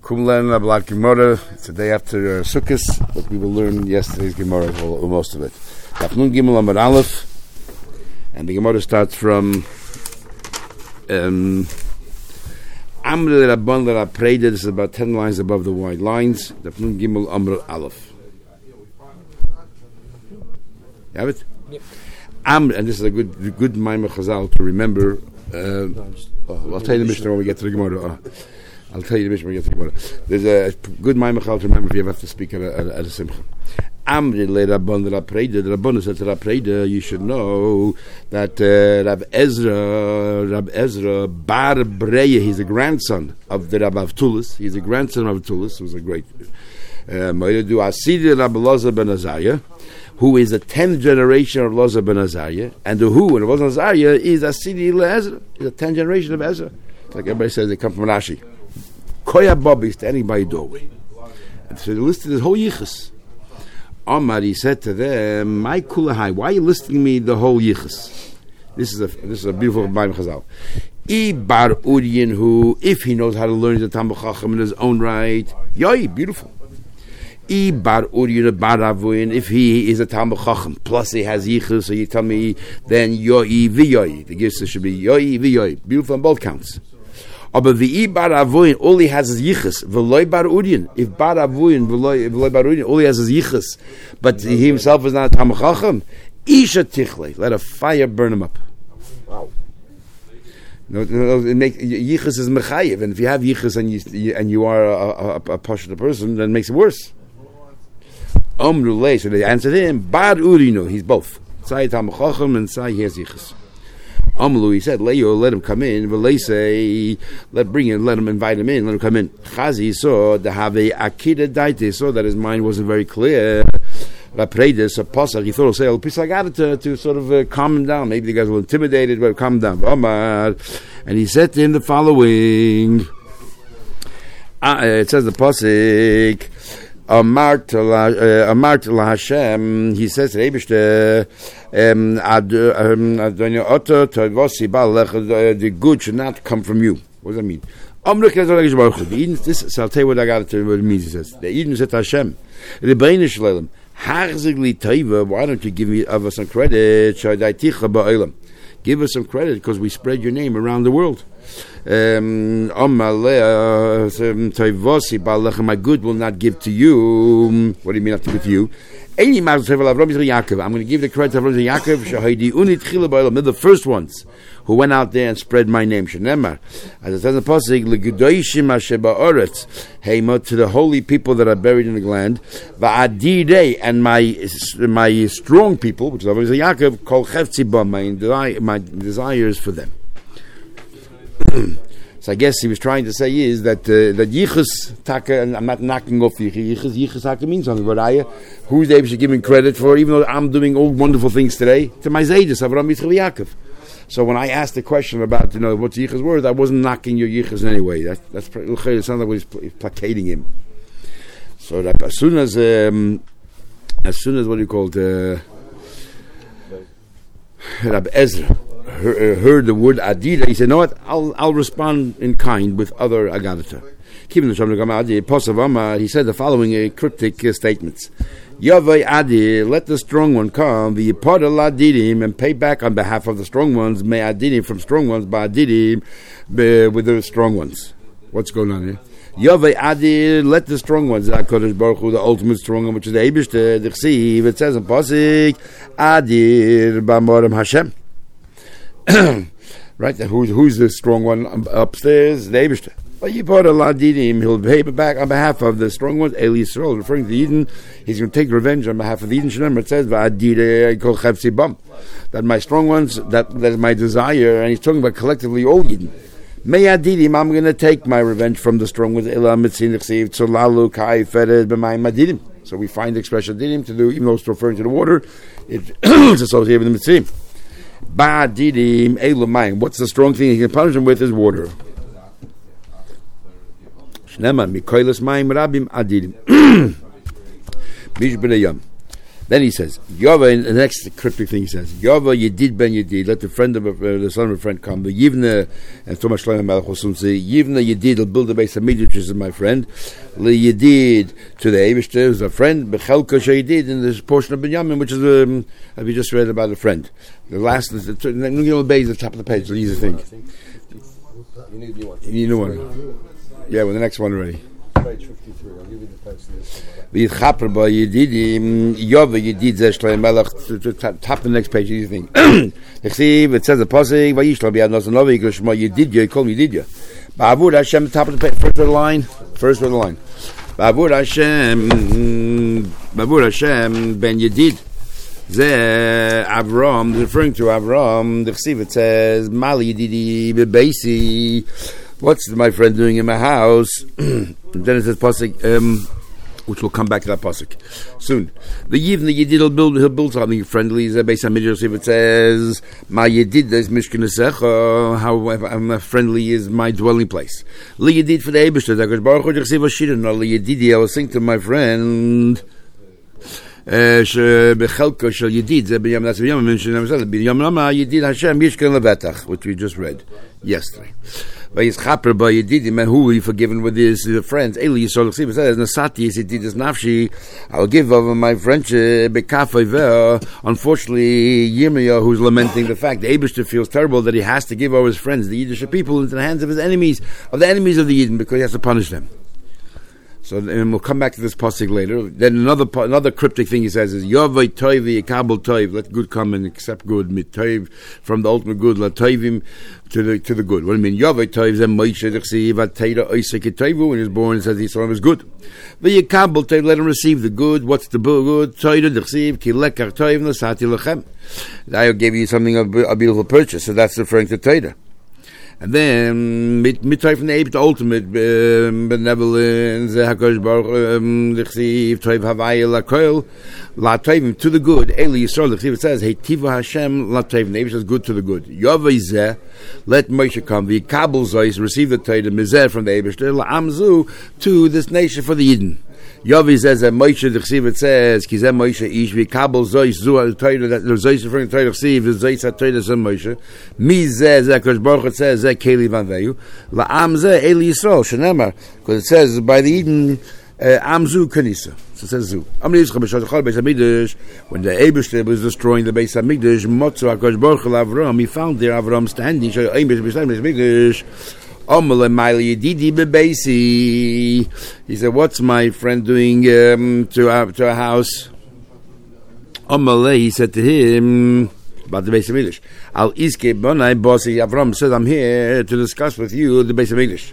Kumlen Ablat Gemara. It's the day after Sukkot, but we will learn yesterday's Gemara, or most of it. Tafnun Gimel Amar Aleph, and the Gemara starts from Amr Rabban L'Rapreda. This is about 10 lines above the white lines. Tafnun Gimel Amar Aleph. You have it? Yep. Amr, and this is a good Maimah Chazal to remember. I'll tell you the Mishnah when we get to the Gemara. There's a good Maimah Chazal to remember if you have to speak at a Simcha. Amr le Rabban L'Rapreda. The Rabban said to Rapreda, you should know that Rab Ezra Bar Breya, he's a grandson of the Rab Avtulis. He's a grandson of Avtulis, who was a great Moedu Asidi Rab Elazar ben Azariah, who is the 10th generation of Elazar ben Azariah, and the who and Elazar ben Azariah is Asidi Ezra. He's the 10th generation of Ezra. Like everybody says, they come from Rashi. Koya Bobby standing by a doorway. And so they listed his whole yichus. Omar, he said to them, "My kulahai, why are you listing me the whole yichus?" This is a beautiful Maimah Chazal. Bar Urian, who, if he knows how to learn the Talmud Chacham in his own right, yoi, beautiful. Bar Urian Bar Avuin, if he is a Talmud Chacham, plus he has yichus, so you tell me, then yoi v'yoi. The Gisa should be yoi v'yoi, beautiful on both counts. But the Bar Avuin, all he has is yichus. V'loi Bar Urian. If Bar Avuin, v'loi Bar Urian, all he has is yichus, but he himself is not a Talmud Chacham, Isha Tichle, let a fire burn him up. Wow. Yichus is mechayev, and if you have yichus and you are a pashut person, then it makes it worse. Omrulei, so they answered him, Bar Urino, he's both. Sai Talmud Chacham and Sai he has yichus. Amlu, he said, Leo, let him come in. Velese, let him invite him in. Let him come in. Chazi saw the have a akida daite, saw that his mind wasn't very clear. Rapredis, a pasach, he thought he'll say, I got it to sort of calm him down. Maybe the guys were intimidated, but calm him down. Omar, and he said to him the following. It says the pasuk. Amar to Hashem, he says to the good should not come from you. What does that mean? This, so I'll tell you what I got to what it means. He says, the Eden said to Hashem, why don't you give me some credit? Give us some credit because we spread your name around the world. My good will not give to you. What do you mean not to give to you? I'm going to give the credit to Avram Yaakov, the first ones who went out there and spread my name. As it says in the pasuk, to the holy people that are buried in the land, and my strong people, which is Avram Yaakov, called my desires for them. So I guess he was trying to say is that yichus taka, and I'm not knocking off yichus taka means something, but who's able to give me credit for, even though I'm doing all wonderful things today, to my Zaydis, Avram Yaakov. So when I asked the question about, what's yichus worth, I wasn't knocking your yichus in any way. It sounds like he's placating him. So that as soon as what do you call it, Rab Ezra heard the word Adida, he said, "No, what? I'll respond in kind with other Agadata." He said the following cryptic statements: Yavai Adi, let the strong one come, and pay back on behalf of the strong ones, may Adidim from strong ones, by Adidim with the strong ones. What's going on here? Yavai Adi, let the strong ones, HaKadosh Baruch Hu, the ultimate strong one, which is the Eibishter, the Chsiv, it says in Pasuk, Adir B'Morim Hashem. Right, who's the strong one upstairs? The Eibishter. He'll pay back on behalf of the strong ones. Eli Yisrael, referring to Eden, he's going to take revenge on behalf of Eden. It says that my strong ones, that is my desire, and he's talking about collectively all Eden. May Adidim, I'm going to take my revenge from the strong ones. So we find the expression Adidim to do, even though it's referring to the water, it's associated with the Mitzvim. Ba'adidim elumayim. What's the strong thing he can punish him with is water. Shnema mikoilas mayim rabim adidim. Mishbnei yom. Then he says, Yova, and the next cryptic thing he says, Yova Yedid ben Yedid, let the friend of the son of a friend come. The Yivna, and Thomas Shlomo Melech will soon say, Yivna Yedid will build a base of Midrash, which is my friend. Le Yedid to the Eibishter is a friend. Bechelka Yedid in this portion of Binyamin, which is as we just read about a friend. The last, the base at the top of the page, the easy thing. You need a new one. Yeah, well, the next one already. Page 53. I'll give you the page to this one. The Chaper by Yedidim, Yova Yedid Zeh Shlomo Melech, to top the next page, easy thing. It says the Pasuk, Vayishlo B'yad Nosanovi, Shema Yedidya, you call me Yedidya. Ba'avur Hashem, top of the page, first of the line. Ba'avur Hashem, Ben Yedid. Zeh Avram, referring to Avram, the Chsiv, it says, Mali Yedidi Bebeisi. What's my friend doing in my house? And then it says pasuk, which will come back to that pasuk soon. The Yivna Yedid he'll build something friendly. Based on Midrash, if it says, "My Yedid is Mishkanesecha," how friendly is my dwelling place. Li Yedid for the Eibishter. That goes Baruch Hu Yechsiv Ashira. No Li Yedidi. I will sing to my friend. Bechelko shel Yedid. That's what Yom mentioned. Yom Lama Yedid Hashem Yishkan Levetach, which we just read yesterday. By his chaper by Yedidim, and who he forgiven with his friends. Eli Yisrael Chsiv says, Nasati Yedidis Nafshi, I'll give over my friendship. Unfortunately, Yirmiyah, who's lamenting the fact, the Eibishter feels terrible that he has to give over his friends, the Yiddish people, into the hands of his enemies, of the enemies of the Yidden, because he has to punish them. So, and we'll come back to this pasuk later. Then another cryptic thing he says is Yovay Toiv Yekabel Toiv. Let good come and accept good. Mit Toiv from the ultimate good. Let Toivim to the good. What do you mean? Yovay Toiv Zem Moshe Dechsiv Atayra Oisek Toivu. When he was born, it says he saw him as good. V'Yekabel Toiv. Let him receive the good. What's the good? Toira Dechsiv Ki Lekar Toiv Nasati Lechem. I gave you something of a beautiful purchase. So that's referring to Toira. And then, mitzvah from the ape, the ultimate benevolence, HaKadosh Baruch Hu, Toiv Havaya Lakoil, La Toivim, to the good. Eli Yisrael, it says, Hey Tiva Hashem, La Toivim, the ape says good to the good. Yovay Zeh, let Moshe come, V'Yikabel Zois, receive the Torah, Mizeh from the Eibishter, La'amzu, to this nation for the Yidden. Yovi says that Moshe, the Chsiv, it says, Kizeh Moshe ish v'kabel zois zu al-Torah, that the zois referring to Torah Chsiv, the zois ha-Torah zeh Moshe. Mi zeh, zeh Kosh Baruch, it says, zeh Keli van Veyu. La'am zeh, Eli Yisrael, shenemar. Because it says, by the Eden, Amzu Kanisa. So it says Zu. Amri Yisrael, b'shad chol Beis HaMikdash, when the Eibishter was destroying the Beis HaMikdash, Motzu HaKosh Baruch Avram, he found there Avram standing, Shai Eibishter, Beis HaMikdash, he said, what's my friend doing to our house? He said to him about the Beis HaMikdash. Al Iske Bonai Bosi Avram said, I'm here to discuss with you the Beis HaMikdash.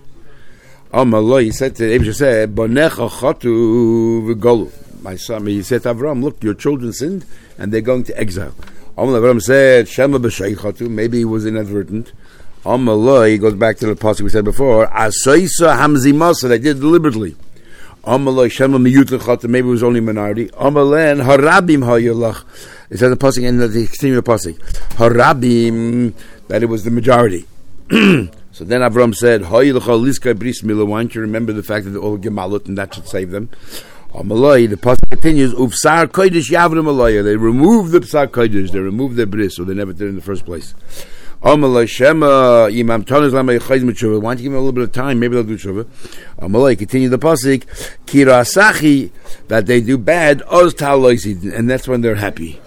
He said to Abishah, said, Bonecha Chotu V'Golu. My son, he said to Avram, look, your children sinned and they're going to exile. Avram said, Shema B'Shei Chotu, maybe he was inadvertent. He goes back to the pasuk we said before. Asaisa hamzimasa, they did deliberately. Shema miyut, maybe it was only a minority. Harabim hayalach. It says the pasuk and the continue the pasuk. Harabim, that it was the majority. So then Avram said, Hayalach liska bris mila. Why don't you remember the fact that they're all gemalut and that should save them? The pasuk continues. Ufsar kodesh yavrim alaya. They removed the psar kodesh. They removed their bris, so they never did in the first place. Why don't you give him a little bit of time? Maybe they'll do tshuva. Continue the pasuk. Kirasachi, that they do bad, and that's when they're happy.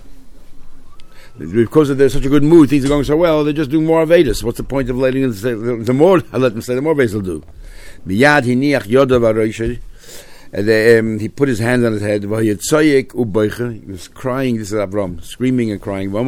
Because they're such a good mood, things are going so well, they just do more Avedis. What's the point of letting them say, the more I let them say, the more Avedis they'll do. Miyad hiniach yodav aroishay. And he put his hand on his head. He was crying. This is Avram, screaming and crying. They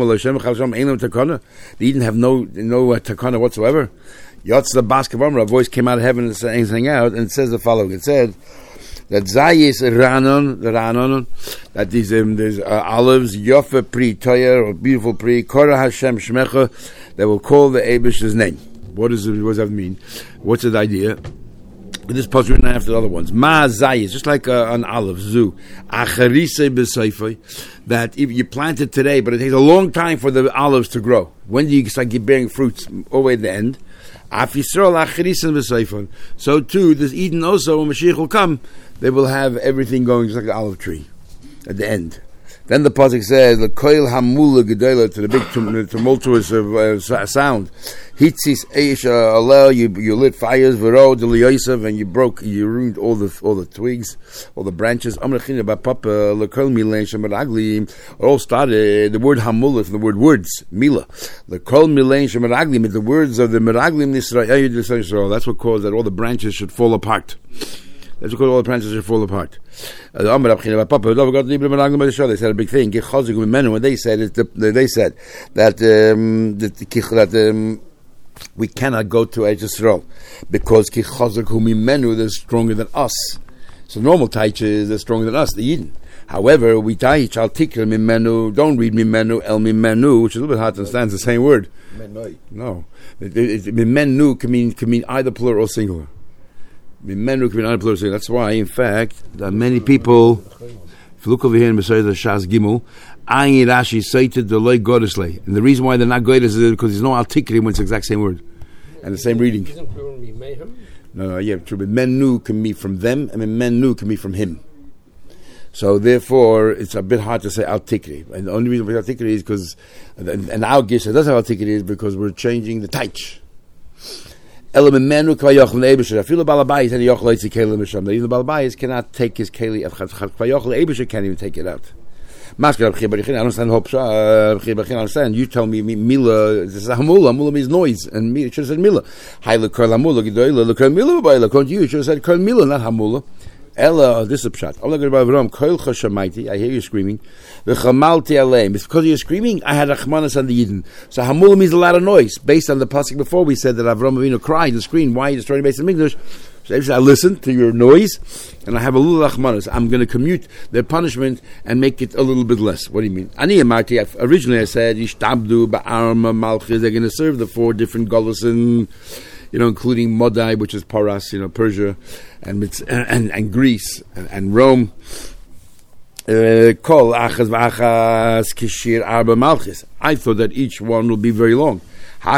didn't have no takana whatsoever. Yotz the Baskavamra, a voice came out of heaven and sang out, and it says the following. It said that Zayis Ranon, that there's olives, Yofa Pri Toyer, or beautiful Pri, Korah Hashem Shmecha, that will call the Eibish's name. What does that mean? What's the idea? This post written after the other ones. Ma zayis, just like an olive, zu. Acharise b'seifai, that if you plant it today, but it takes a long time for the olives to grow. When do you start bearing fruits? All the way at the end. Af Yisrael acharise b'seifai. So too, this Eden also, when Mashiach will come, they will have everything going just like an olive tree at the end. Then the pasuk says, "The koil hamula gedela," to the big tumultuous sound. Hitzis eisha alel, you lit fires, v'ro de Yosef, and you ruined all the twigs, all the branches. Amrachina b'papa lekol milen shemeraglim. It all started the word hamula from the word words mila. Lekol milen shemeraglim, the words of the meraglim Yisrael. That's what caused that all the branches should fall apart. That's because all the branches should fall apart. They said a big thing. When they said that we cannot go to Eretz Yisrael because they're stronger than us. So normal taiches are stronger than us, the Yidden. However, we taich al tikra mimenu. Don't read mimenu el mimenu, which is a little bit hard to understand. It's the same word. No, mimenu can mean either plural or singular. That's why, in fact, that many people, if you look over here in Messiah Shas Gimel, Ayin Rashi cited the loy godesle, and the reason why they're not godes is because there's no altikri when it's the exact same word and the same reading. Isn't plural mehem? No, yeah, true. But menu can be from them, and menu can be from him. So therefore, it's a bit hard to say altikri, and the only reason for altikri is because, and our Gisha does have altikri is because we're changing the taich. Even the Balabayis cannot take his keli. Ebesha can't even take it out. I understand. You tell me mila. This is hamula. Hamula means noise, and it should have said mila. You should have said kol mila, not hamula. Ella, this is a pshat. I hear you screaming. It's because you're screaming. I had rachmanas on the Yidden. So hamula means a lot of noise. Based on the pasuk before, we said that Avraham Avinu cried and screamed, "Why are you destroying the Beis Hamikdash?" So I listen to your noise, and I have a little rachmanas. I'm going to commute their punishment and make it a little bit less. What do you mean? Originally I said Yishtabdu ba'arma malchis. They're going to serve the 4 different gullus and, including Modai, which is Paras, Persia, and Greece, and Rome. Kol achas v'achas kishir arba malchis. I thought that each one will be very long. And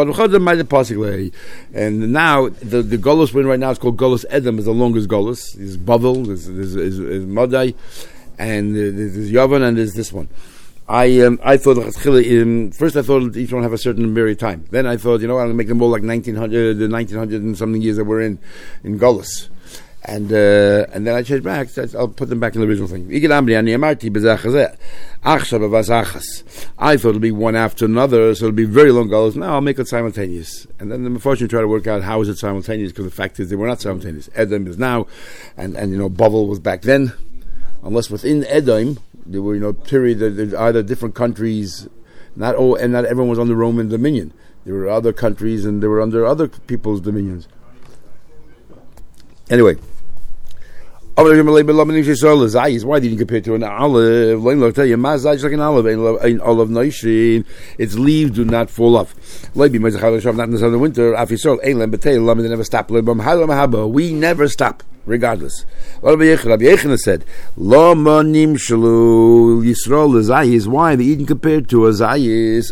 now the Golos we're in right now is called Golos Edom, is the longest Golos. There's Bavel, there's Modai, and there's Yavan, and there's this one. I thought first I thought each one have a certain period of time. Then I thought, I'll make them all like 1900 and something years that we're in Golos. And then I changed back. I'll put them back in the original thing. I thought it'll be one after another, so it'll be very long goals. Now I'll make it simultaneous. And then unfortunately try to work out how is it simultaneous, because the fact is they were not simultaneous. Edom is now, and Bavel was back then. Unless within Edom there were period that either different countries, not everyone was under Roman dominion. There were other countries and they were under other people's dominions. Anyway. Why did you compare to an olive? I'll tell you, it's like an olive. Its leaves do not fall off. Not in the southern winter. They never stop. We never stop, regardless. Rabbi Yechon said, why the Eden compared to a zayis?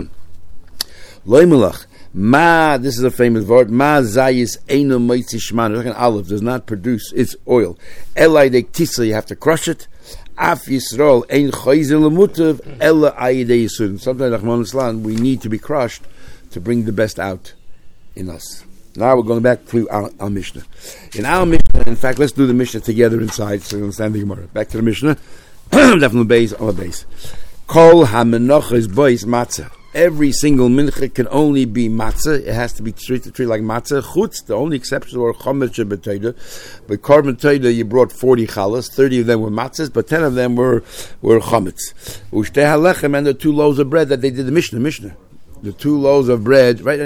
This is a famous word. Ma zayis eino moitzi shman. Like an olive does not produce its oil. Elai de tisa, you have to crush it. Af Yisrael ein choizel lemutav ela ayidei yisud. Sometimes, Rahman Islam, we need to be crushed to bring the best out in us. Now we're going back to our Mishnah. In our Mishnah, in fact, let's do the Mishnah together inside so we understand the Gemara. Back to the Mishnah. Definitely base on the base. Kol ha-menocha is bois matzah. Every single mincha can only be matzah. It has to be treated like matzah. Chutz, the only exceptions were chomer shebetoida. But korban toida, you brought 40 chalas. 30 of them were matzahs, but 10 of them were chometz. Ushtei halechem, and the 2 loaves of bread that they did the Mishnah. The 2 loaves of bread, right?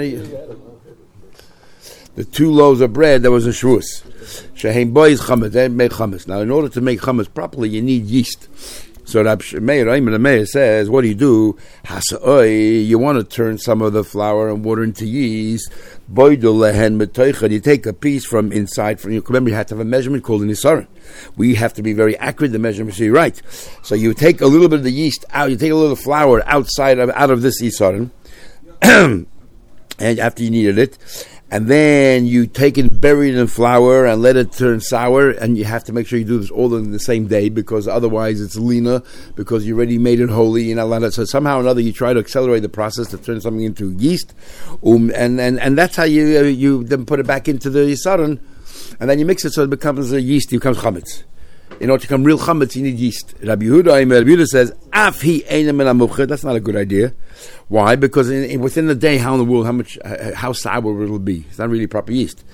The 2 loaves of bread that was in Shavuos. Shehem boys chametz, they made chametz. Now, in order to make chametz properly, you need yeast. So Rab Meir says, what do? You want to turn some of the flour and water into yeast. You take a piece from inside. Remember, you have to have a measurement called an isaron. We have to be very accurate. The measurement should be right. So you take a little bit of the yeast out. You take a little of the flour out of this isaron, and after you kneaded it. and then you take it, bury it in flour, and let it turn sour. And you have to make sure you do this all in the same day, because otherwise it's lina, because you already made it holy. You're not allowed to. So somehow or another, you try to accelerate the process to turn something into yeast, and that's how you then put it back into the yisaron, and then you mix it so it becomes a yeast. It becomes chametz. In order to become real chametz, you need yeast. Rabbi Yehuda says, "Af hi einam min hamuchad." That's not a good idea. Why? Because within the day, how in the world, how sour it'll be? It's not really proper yeast.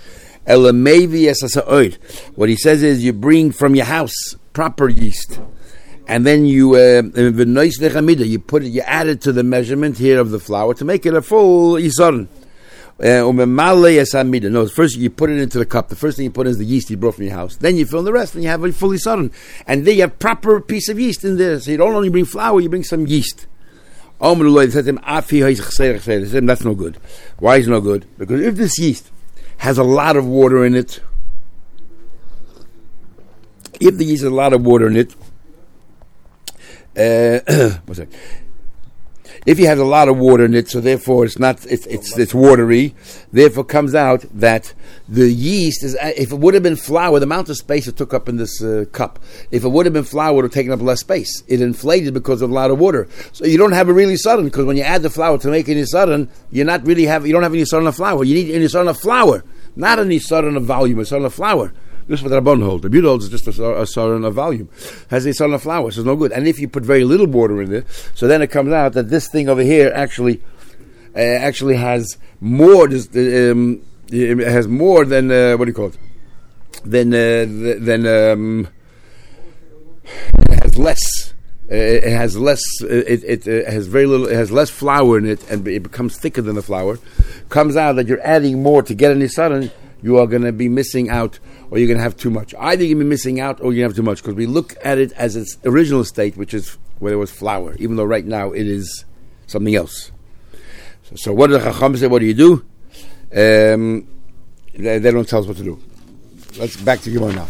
What he says is, you bring from your house proper yeast, and then you add it to the measurement here of the flour to make it a full yisaron. No, first you put it into the cup. The first thing you put in is the yeast you brought from your house. Then you fill in the rest, and you have a fully yisaron. And then you have proper piece of yeast in there. So you don't only bring flour, you bring some yeast. That's no good. Why is it no good? Because if this yeast has a lot of water in it, if you have a lot of water in it, so therefore it's watery, therefore comes out that the yeast is, if it would have been flour, the amount of space it took up in this cup, if it would have been flour, it would have taken up less space. It inflated because of a lot of water. So you don't have a really yisaron, because when you add the flour to make an yisaron, you don't have any yisaron of flour. You need an yisaron of flour, not an yisaron of volume, a yisaron of flour. This is what the Rabban holds. The Rabban holds is just a yisaron of volume. Has a yisaron of flour, so it's no good. And if you put very little water in there, so then it comes out that this thing over here actually has more. It has more than what do you call it? It has less. It has less. It has very little. It has less flour in it, and it becomes thicker than the flour. Comes out that you're adding more to get an yisaron. You are going to be missing out, or you're going to have too much. Either you're going to be missing out, or you're going to have too much, because we look at it as its original state, which is where it was flour, even though right now it is something else. So what do the Chacham say? What do you do? They don't tell us what to do. Let's back to Gemara now.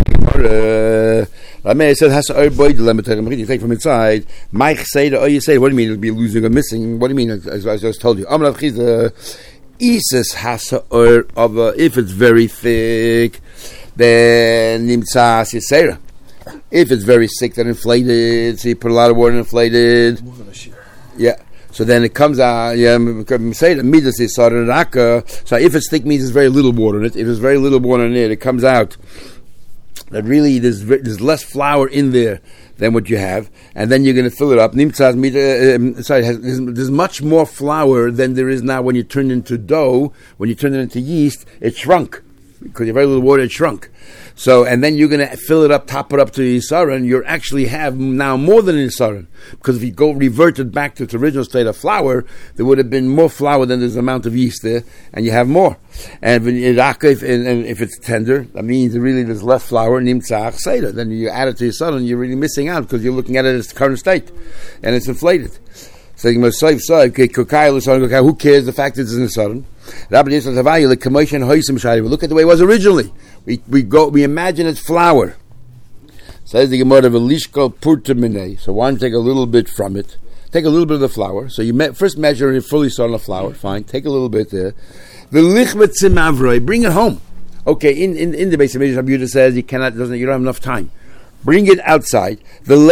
Rameir says, you take from inside. Mike say, what do you mean it'll be losing or missing? What do you mean, as I just told you? Isis hasa'or of if it's very thick, then nimtzas yisera. If it's very thick, then inflated. So you put a lot of water in inflated. Yeah. So then it comes out. Yeah. Say the midas is raka. So if it's thick, means there's very little water in it. If there's very little water in it comes out that really there's less flour in there than what you have, and then you're going to fill it up. There's much more flour than there is now when you turn it into dough. When you turn it into yeast, it shrunk. Because you have very little water, it shrunk. So, and then you're going to fill it up, top it up to the yisaron. You actually have now more than a yisaron. Because if you go reverted back to its original state of flour, there would have been more flour than there's amount of yeast there, and you have more. And if it's tender, that means really there's less flour. Then you add it to yisaron, you're really missing out because you're looking at it as the current state, and it's inflated. So who cares? The fact that it's in the yisaron. We look at the way it was originally. We imagine it's flour. Says the Gemara, so why don't you take a little bit from it? Take a little bit of the flour. So you first measure it fully on the flour. Fine. Take a little bit there. Bring it home. Okay. In the base of Rabbi Yehuda says you don't have enough time. Bring it outside. And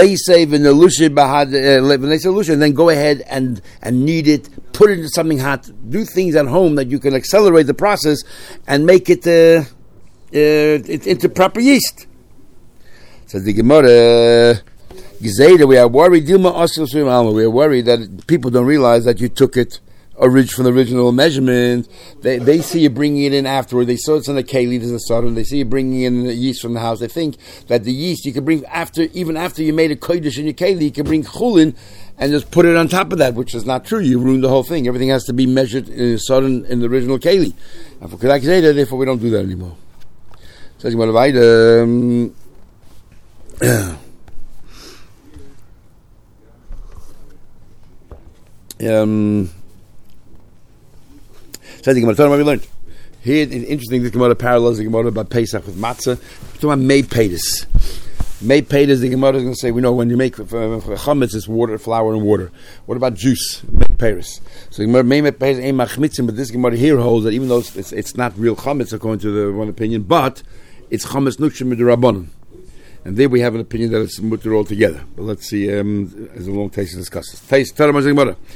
then go ahead and knead it. Put it into something hot. Do things at home that you can accelerate the process and make it into proper yeast. Says the Gemara, we are worried that people don't realize that you took it from the original measurement. They see you bringing it in afterward. They saw it's in the keli, there's a sodom. They see you bringing in the yeast from the house. They think that the yeast you can bring even after you made a kodesh in your keli, you can bring chulin and just put it on top of that, which is not true. You ruined the whole thing. Everything has to be measured in sodom in the original keli. And for Kedak Zayda, therefore we don't do that anymore. Says Says the Gemara, tell them what we learned. Here, it's interesting, this Gemara parallels the Gemara about Pesach with matzah. We're talking about made peitus. Made peitus, the Gemara is going to say, we know when you make chametz, it's water, flour, and water. What about juice? Made Paris. So Gemara may make Paris ein machmitzim, but this Gemara here holds that even though it's not real chametz according to the one opinion, but it's chametz nukshim midrabanan. And there we have an opinion that it's mutter altogether. But let's see, as a long taste to discuss this. Taste, apples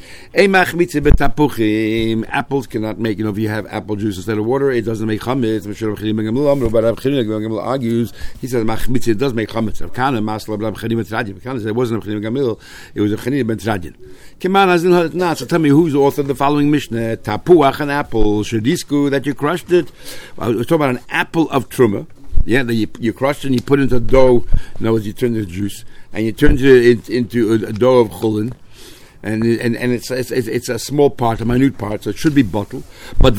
cannot make, if you have apple juice instead of water, it doesn't make chametz. But argues, he says, it does make chametz. It wasn't a gamil, it was a chenin ben tradin. So tell me who's the author of the following Mishnah. Tapuach, an apple, shadisku, that you crushed it. We're talking about an apple of truma. Yeah, you crushed it and you put it into dough. In other words, you turn the juice and you turn it into a dough of chulin, and it's a small part, a minute part, so it should be bottled. But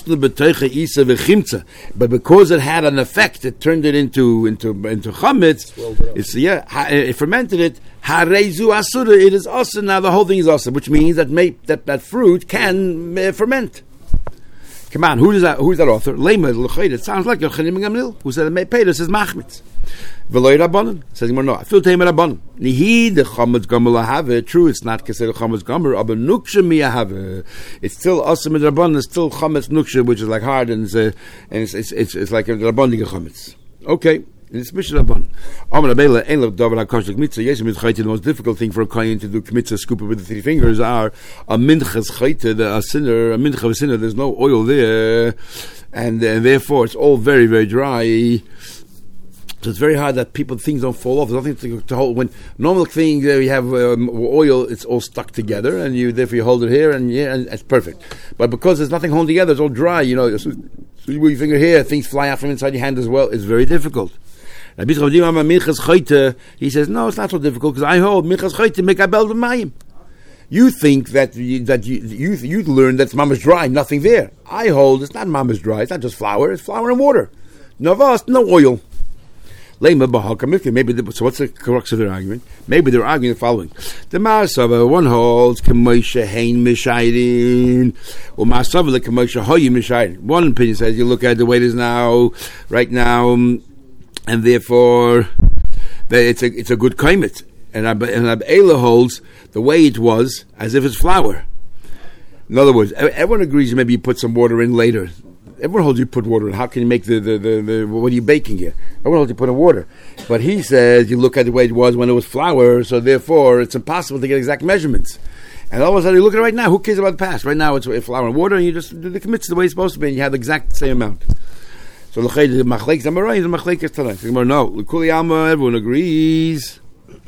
but because it had an effect, it turned it into chametz. It fermented it. Harezu asura, it is asa. Now the whole thing is asa, which means that fruit can ferment. Come on, who's that author? It sounds like Yochanan ben Gamliel, who said that Peter says machmitz. V'loy rabbanon says no. I feel tame rabbanon. Nihi the chametz gomer lahave. True, it's not considered chametz gomer, but nuksha miyahave. It's still awesome with rabbanon. It's still chametz nuksha, which is like hard and it's like a rabbanon chametz. Okay. It's Mishnah Rabban. The most difficult thing for a kohen to do kmitza, scoop it with the 3 fingers, are a minchas chayte, a mincha of a sinner. There's no oil there, and therefore it's all very, very dry. So it's very hard that things don't fall off. There's nothing to hold. When normal things you have oil, it's all stuck together, and therefore you hold it here, and it's perfect. But because there's nothing holding together, it's all dry. So you move your finger here, things fly out from inside your hand as well. It's very difficult. He says, no, it's not so difficult because I hold minchas chayte mekabel b'mayim. You think that you learned that's mama's dry, nothing there. I hold it's not mama's dry. It's not just flour. It's flour and water. No oil. Maybe so. What's the crux of their argument? Maybe they're arguing the following: the Maasava one holds k'moshe hein mishayrin, or Maasava the k'moshe hoyim mishayrin. One opinion says you look at the way it is now, right now. And therefore, it's a good kaimet. And Abela holds the way it was as if it's flour. In other words, everyone agrees maybe you put some water in later. Everyone holds you put water in. How can you make the what are you baking here? Everyone holds you put in water. But he says you look at the way it was when it was flour, so therefore it's impossible to get exact measurements. And all of a sudden you look at it right now, who cares about the past? Right now it's flour and water, and you just do the commits the way it's supposed to be, and you have the exact same amount. So the machlekes amaray, the machlekes tanai. No, l'kuli alma, everyone agrees.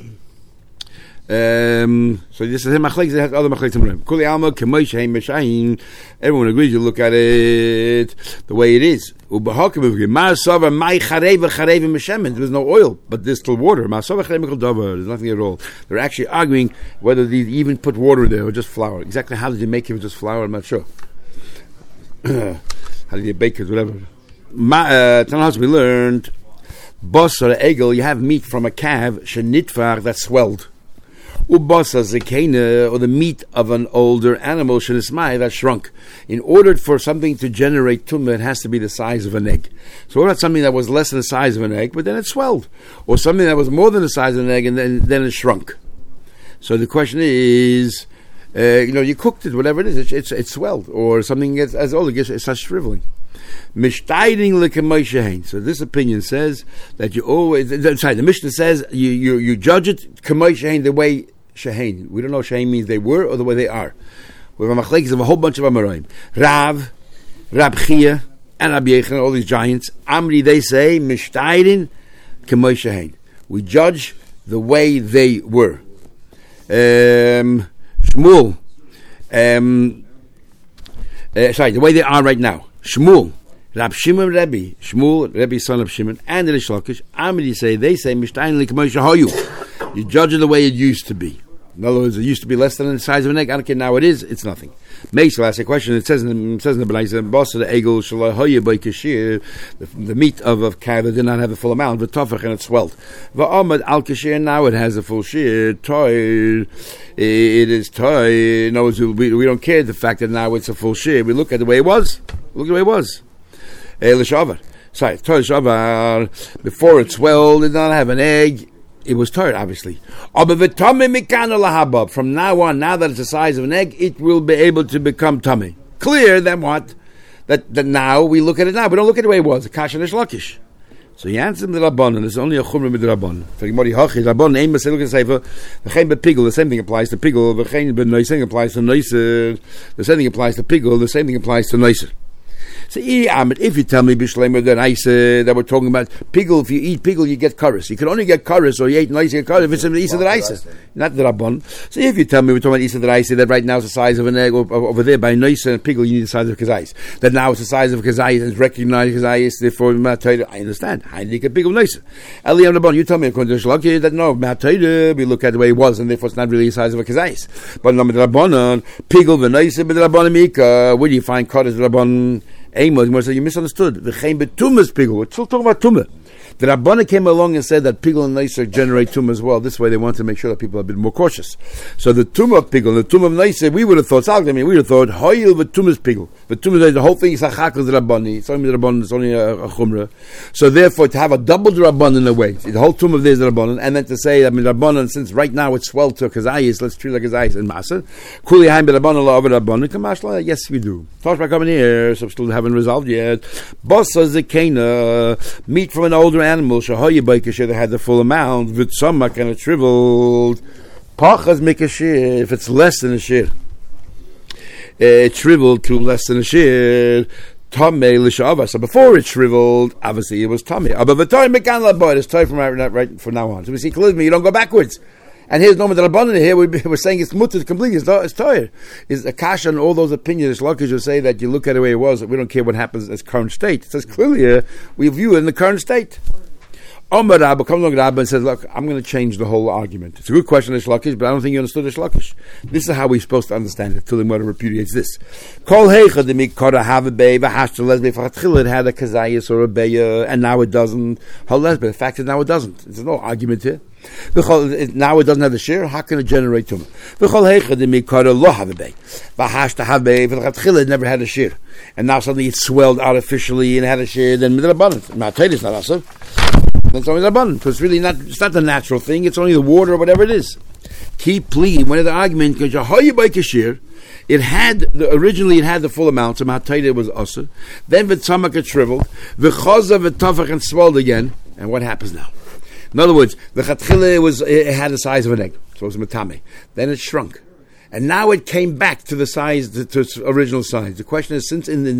So this is machlekes. It has other machlekes amaray. Kuli alma k'moshe hein mishayin. Everyone agrees. You look at it the way it is. Ubahakim ma'asava mai charev charev mishemen. There's no oil, but there's still water. Ma'asava charev mikol davar. There's nothing at all. They're actually arguing whether they even put water there or just flour. Exactly how did you make it with just flour? I'm not sure. How did you bake it? Whatever. Tanahas we learned, bos or egel, you have meat from a calf, shenitvar, that swelled. Ubasa zekena, or the meat of an older animal, shenismai, that shrunk. In order for something to generate tumah, it has to be the size of an egg. So what about something that was less than the size of an egg, but then it swelled? Or something that was more than the size of an egg, and then it shrunk. So the question is, you cooked it, whatever it is, it's swelled. Or something as old, it starts shriveling. Mishtayring lekemoshe hein. So this opinion says that you always. Sorry, the Mishnah says you judge it kemoshe hein the way shehein. We don't know shehein means they were or the way they are. We have machlekes of a whole bunch of Amoraim. Rav Chia, and Rabbi Yechon, all these giants. Amri, they say mishtayring kemoshe hein. We judge the way they were. Shmuel. The way they are right now. Shmuel, Rab Shimon Rebbe, Shmuel, Rebbe son of Shimon, and the Rish Lakish, Amri they say, Mishtain Likmoshe Hayu. You judge it the way it used to be. In other words, it used to be less than the size of an egg. I don't care now it is, it's nothing. Meisel asks a question, it says in the B'nai, Boss of the Egel, Shalai Hayu by Kashir, the meat of a cow that did not have the full amount, but tafach and it swelled. Va'amad al Kashir, now it has a full shear, toy, it is toy. In other words, we don't care the fact that now it's a full shear. We look at the way it was. Look at the way it was. L'shavar. Sorry, toy shavar, before it swelled, it did not have an egg. it was tired, obviously. From now on, now that it's the size of an egg, it will be able to become tummy. Clear, then what? That now, we look at it now. We don't look at the way it was. Kasha Nish Lakish. So he answered the Rabbanon. There's only a chumrah with the Rabbanon. The same thing applies to pigel. The same thing applies to noiser. The same thing applies to pigel. The same thing applies to noiser. So if you tell me b'shleimer that we're talking about pigel, if you eat pigel, you get karis. You can only get karis, or you ate nice, you get karis if it's in the Isa D'Raisa, not the Rabban. So if you tell me we're talking about Isa D'Raisa, that right now it's the size of an egg, over there by nice and pigel, you need the size of kazais. That now it's the size of kazais and it's recognized kazais. Therefore, I understand. I need a pigel nicer. Eliyam Rabban, you tell me according to Shlaki that no, we look at the way it was, and therefore it's not really the size of a kazais. But no, the Rabbanon pigel v'nicer, but the Rabbanon mika. Where do you find karis Rabban? Amos, you misunderstood. We're still talking about tumah. The Rabbana came along and said that pigel and nicer generate tumah as well. This way they want to make sure that people are a bit more cautious. So the tumah of pigel, the tumah of nicer, we would have thought, we would have thought, hoyil v'tumah's pigel. The tumah, the whole thing is hachakal the Rabbani. It's only the Rabbani, it's only a chumrah. So therefore, to have a double Rabbanan in a way, the whole tumah of there is the Rabbanan, and then to say that Rabbanan, since right now it's swelled to kazayis, let's treat it like kazayis and masa. Kuli haim b'Rabbanan la over Rabbanan. Kamashla, yes we do. Talk about coming here, so still haven't resolved yet. Bossa zekena, meat from an older animal, shahoyi baikashir, they had the full amount, vitzamak, and it shriveled. Pachas mikashir, if it's less than a shir. It shriveled to less than a shir. Tamei l'shava. So before it shriveled, obviously it was tamei. But the time mekan laboy, it's time from right from now on. So we see clearly, you don't go backwards. And here's no more Rabbanan here. We're saying it's mutter completely. It's tired. Is a kasha and all those opinions. Lakish will say that you look at it the way it was. We don't care what happens as current state. It says clearly we view it in the current state. Omar Rabba comes along Rabba and says, look, I'm going to change the whole argument. It's a good question, Ish Lakish, but I don't think you understood Ish Lakish. This is how we're supposed to understand it. Till Gemara repudiates this. Kol heicha de mikara have a bay, v'hashta lesbe, v'chatchil it had a kazayas or a beya, and now it doesn't. How lesbe? The fact is now it doesn't. There's no argument here. Now it doesn't have the share. How can it generate tumah? V'chol heicha de mikara lo have a bay, v'hashta have bay, v'chatchil it never had a share, and now suddenly it swelled artificially and had a share. Then midrabanan. Ma'atayit is not asur. That's only Rabbanan, because it's really not. It's not the natural thing. It's only the water or whatever it is. Keep pleading. One of the argument because it had originally it had the full amount. So Mahatayda was usher. Then v'tzamak it shriveled. V'choza v'tafach and swelled again. And what happens now? In other words, the chatchile it had the size of an egg, so it was matame. Then it shrunk. And now it came back to the size, to its original size. The question is, since in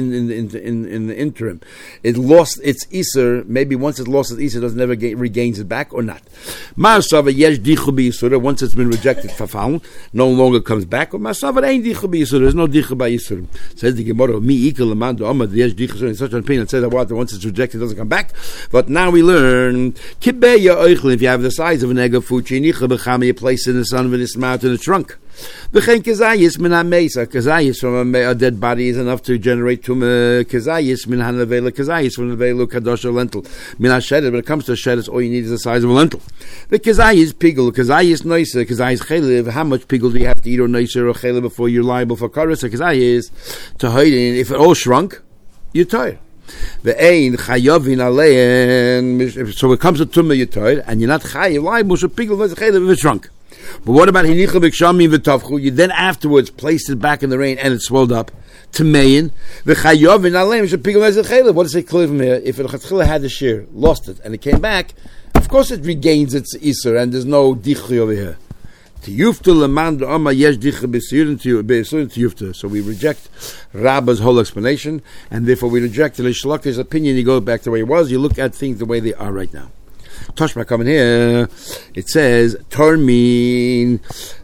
the interim, it lost its iser. Maybe once it lost its iser, it does never regains it back or not. Ma'asava yesh dichu b'yisura. Once it's been rejected, fafal, no longer comes back. Or ma'asava ain't dichu b'yisura. There's no dichu b'yisura. Says the Gemara, mi ikel amand amad yesh dichu. In such an opinion, it says that once it's rejected, it doesn't come back. But now we learn kibeya oichlin. If you have the size of an egg of food, chinicha b'chami, you place it in the sun with its mouth in the trunk. V'chein kezayis min ha-meisa. Kezayis from a dead body is enough to generate tumah. Kezayis min ha-nevela. Kezayis from the nevela kadosh or lentil. Min ha-shedet. When it comes to shedet, all you need is the size of a lentil. The kezayis pigel. Kezayis noisa. Kezayis chelev. How much pigel do you have to eat or noisa or chelev before you're liable for karas? Kezayis to hide in. If it all shrunk, you're tired. The ein chayavin alein. So it comes to tumah, you're tired, and you're not chayav liable for pigel noisa chelev if it shrunk. But what about hinicha b'kshamim v'tavchu? You then afterwards placed it back in the rain and it swelled up to meyin. V'chayovin aleim shepigel nezechela. What does it clear from here? If it had the shear, lost it, and it came back, of course it regains its iser, and there's no dichi over here. Tiyufta leman d'ama yesh dicha b'sirin tiyufta. So we reject Rabba's whole explanation, and therefore we reject the Shlakish's opinion. You go back to the way it was. You look at things the way they are right now. Toshma coming here, it says Tormin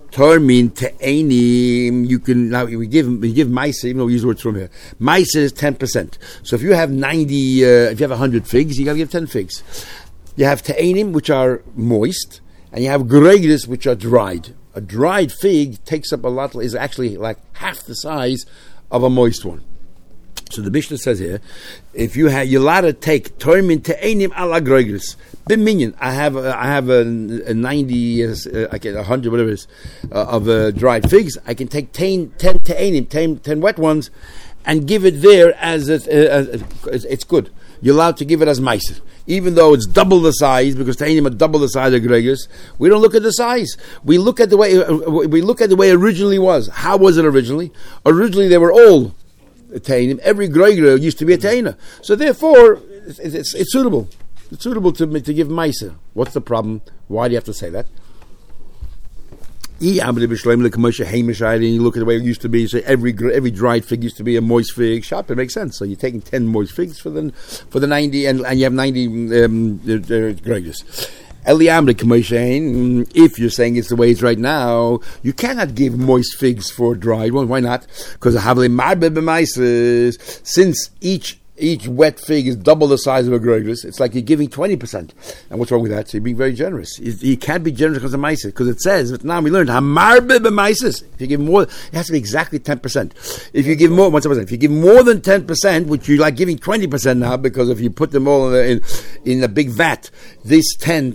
te'enim. You can now we give Maisa, even though we use words from here. Maisa is 10%. So if you have 90, if you have 100 figs, you got to give 10 figs. You have te'enim, which are moist, and you have gregis, which are dried. A dried fig takes up a lot, is actually like half the size of a moist one. So the Mishnah says here, if you're allowed to take Tormin te'enim ala gregis. B'minyan, I have a 90, I get 100, whatever it is, of dried figs. I can take 10 te'enim, 10 wet ones, and give it there as it's good. you're allowed to give it as meiser. Even though it's double the size, because Tainim are double the size of Gregors, we don't look at the size. We look at the way it originally was. How was it originally? Originally they were all Tainim. Every Gregor used to be a Taina. So therefore, it's suitable. It's suitable to give meiser. What's the problem? Why do you have to say that? You look at the way it used to be. So every dried fig used to be a moist fig. Shop, it makes sense. So you're taking 10 moist figs for the 90, and you have 90 Gregors. If you're saying it's the way it's right now, you cannot give moist figs for dried ones. Why not? Because since each wet fig is double the size of a Gregors, it's like you're giving 20%. And what's wrong with that? So you're being very generous. You can't be generous because of Meiser, because it says, but now we learned, if you give more, it has to be exactly 10%. If you give more, what's the If you give more than 10%, which you like giving 20% now, because if you put them all in a big vat, these 10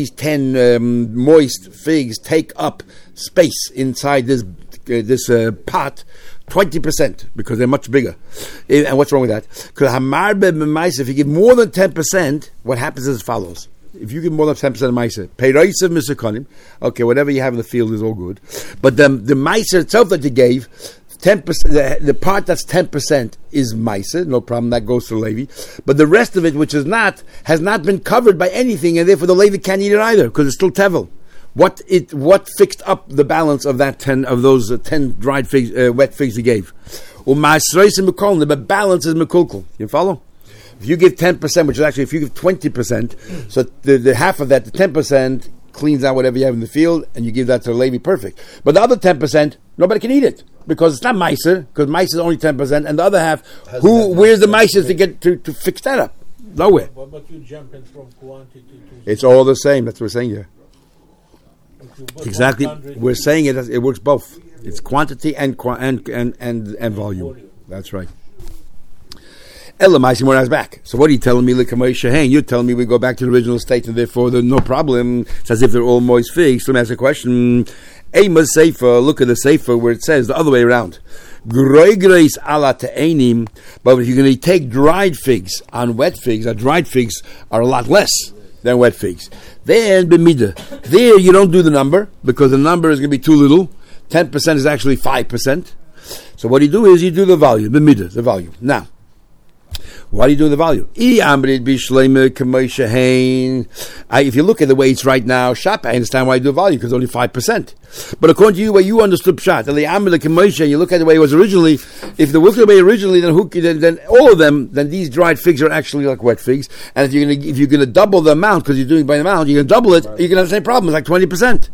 moist figs take up space inside this pot, 20%, because they're much bigger. And what's wrong with that? Because if you give more than 10%, what happens is as follows. If you give more than 10% of meiser, peirosav misakonim, okay, whatever you have in the field is all good. But the meiser itself that you gave, 10%, the part that's 10% is meiser, no problem, that goes to the Levi. But the rest of it, which is not, has not been covered by anything, and therefore the Levi can't eat it either, because it's still tevel. What fixed up the balance of that 10 of those 10 dried figs, wet figs he gave? The balance is mekulkul. You follow? If you give 10%, which is actually if you give 20%, so the half of that, the 10% cleans out whatever you have in the field, and you give that to the Levi, perfect. But the other 10%, nobody can eat it because it's not meiser, because meiser is only 10%, and the other half, where's the meiser to get to fix that up? Nowhere. But you jumping from quantity to. It's all the same. That's what we're saying here. Exactly, we're saying it works both. It's quantity and volume. That's right. Elamai Simon back. So what are you telling me? You're telling me we go back to the original state, and therefore there's no problem. It's as if they're all moist figs. So let me ask a question. Amos Sefer. Look at the Sefer where it says the other way around. Groigreis ala te'enim. But if you're going to take dried figs on wet figs, dried figs are a lot less than wet figs. Then b'midah. There you don't do the number, because the number is going to be too little. 10% is actually 5%. So what you do is you do the volume, b'midah, the volume. Now, why do you do the volume? If you look at the way it's right now, Shap, I understand why you do the volume, because only 5%. But according to you, where you understood Pshat, you look at the way it was originally, if the work the way originally, then all of them, then these dried figs are actually like wet figs. And if you're gonna double the amount, because you're doing it by the amount, you're gonna double it, you're gonna have the same problem, it's like 20%.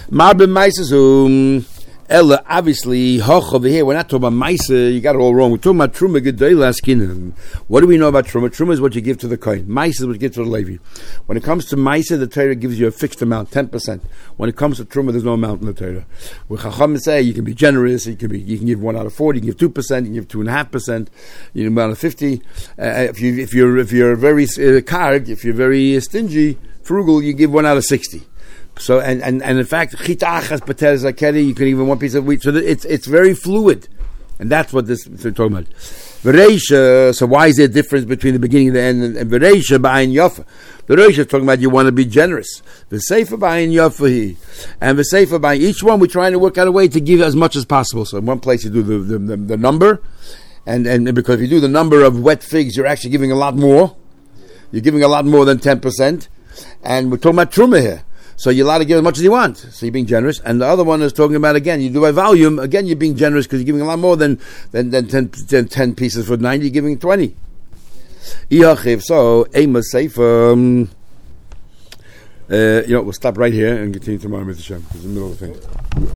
Ella, obviously, over here, we're not talking about Maisa, you got it all wrong. We're talking about Truma Gedayla Skinim. What do we know about Truma? Truma is what you give to the Kohen. Maisa is what you give to the Levi. When it comes to Maisa, the Torah gives you a fixed amount, 10%. When it comes to Truma, there's no amount in the Torah. With Chacham say, you can be generous, you can give 1 out of 40, you can give 2%, you can give 2.5%, you can give 1 out of 50. If you're very karg, if you're very stingy, frugal, you give 1 out of 60. So and in fact, chitachas pater zakeri, you can even 1 piece of wheat. So it's very fluid, and that's what this we're talking about. V'reisha. So why is there a difference between the beginning and the end? And v'reisha b'ayin yafa. The reisha is talking about you want to be generous. V'seifa b'ayin yafahi, and v'seifa b'ayin. Each one we're trying to work out a way to give as much as possible. So in one place you do the number, and because if you do the number of wet figs, you're actually giving a lot more. You're giving a lot more than 10%, and we're talking about truma here. So you're allowed to give as much as you want. So you're being generous. And the other one is talking about, again, you do by volume. Again, you're being generous because you're giving a lot more than 10 pieces for 90. You're giving 20. So, Amos Sefer. We'll stop right here and continue tomorrow with the Shem. It's the middle of the thing.